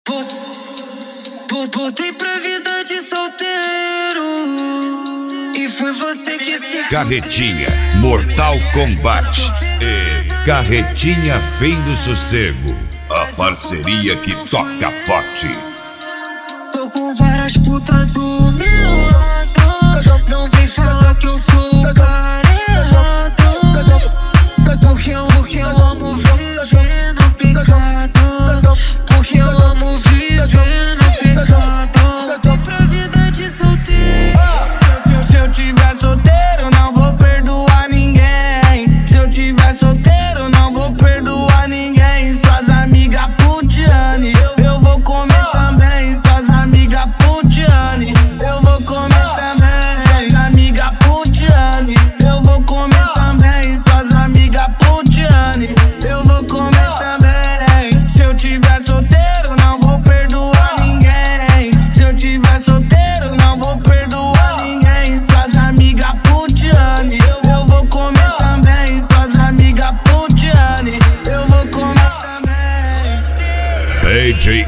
Voltei pra vida de solteiro e foi você que se... Carretinha Mortal Kombat e Carretinha Fim do Sossego, a parceria que toca forte. Tô com várias putas do meu lado, não vem falar que eu sou o cara errado, porque eu amo viver no pecado, porque eu amo viver no pecado. Tô pra vida de solteiro. Se eu tiver solteiro, não vou perdoar ninguém. Se eu tiver solteiro, não vou perdoar ninguém. Suas amigas putiane, eu vou comer também. Suas amigas putiane, eu vou comer também. Suas amigas putiane, eu vou comer também. Suas amigas putiane, eu vou comer também. Se eu tiver solteiro, não vou perdoar ninguém. Se eu tiver solteiro, não vou perdoar ninguém. Suas amigas putiane, eu vou comer também. Suas amigas putiane, eu vou comer também. DJ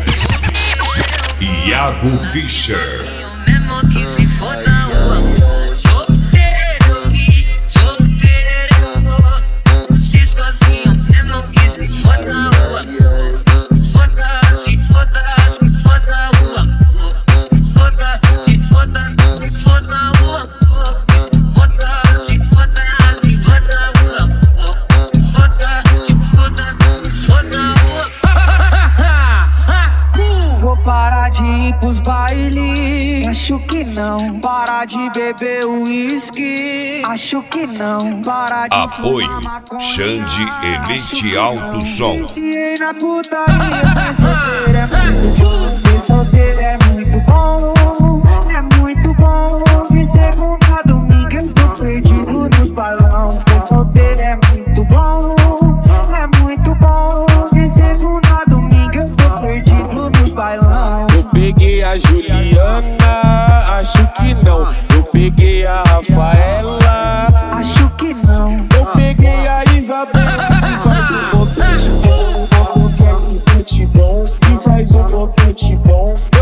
Iago Fischer. Mesmo que se foda o amor. Solteiro, se sozinho, mesmo que se foda o amor. Se foda o amor. Se foda o amor. Se foda o amor. Se foda o amor. Vou parar de ir pros baile, acho que não. Parar de beber uísque, acho que não. Parar de Apoio fumar maconha, Xande Elite Alto Som. viciei na putaria. Ser solteiro é muito bom. É muito bom. De segunda a domingo eu tô perdido nos balão. Ser solteiro é muito bom. É muito bom. De segunda a domingo eu tô perdido nos bailão. Eu peguei a Juliana, acho que não. Eu peguei a Rafaela, Acho que não. eu peguei a Isabela, que faz um boquete bom, que faz um boquete bom.